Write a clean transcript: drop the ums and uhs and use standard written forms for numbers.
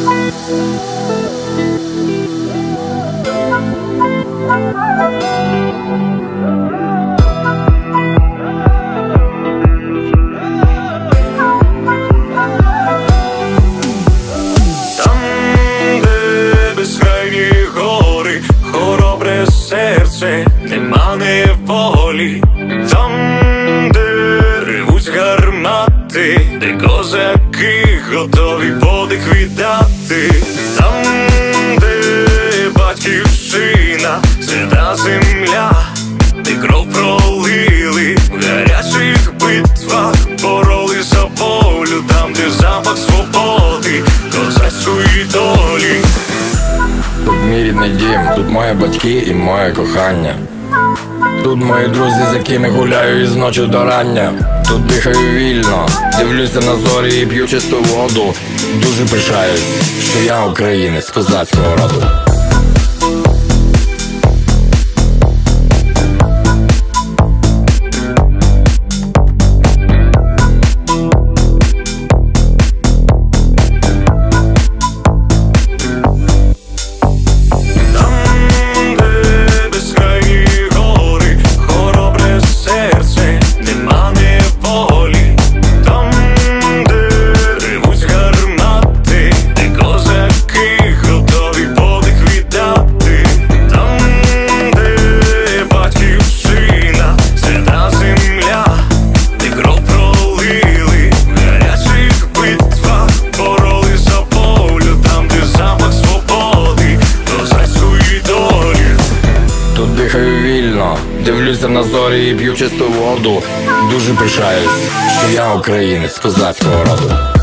Серце нема неволі, там, де ревуть гармати, де козаки готові подих віддати, там, де батьківщина, свята земля, де кров пролили, в гарячих битвах боролись за волю, там, де запах свободи, козацької долі. Тут мій рідний дім, тут мої батьки і моє кохання. Тут мої друзі, з якими гуляю із ночі до рання. Тут дихаю вільно, дивлюся на зорі і п'ю чисту воду. Дуже пишаюсь, що я українець козацького роду. Дихаю вільно, дивлюся на зорі і п'ю чисту воду. Дуже пишаюсь, що я українець козацького роду.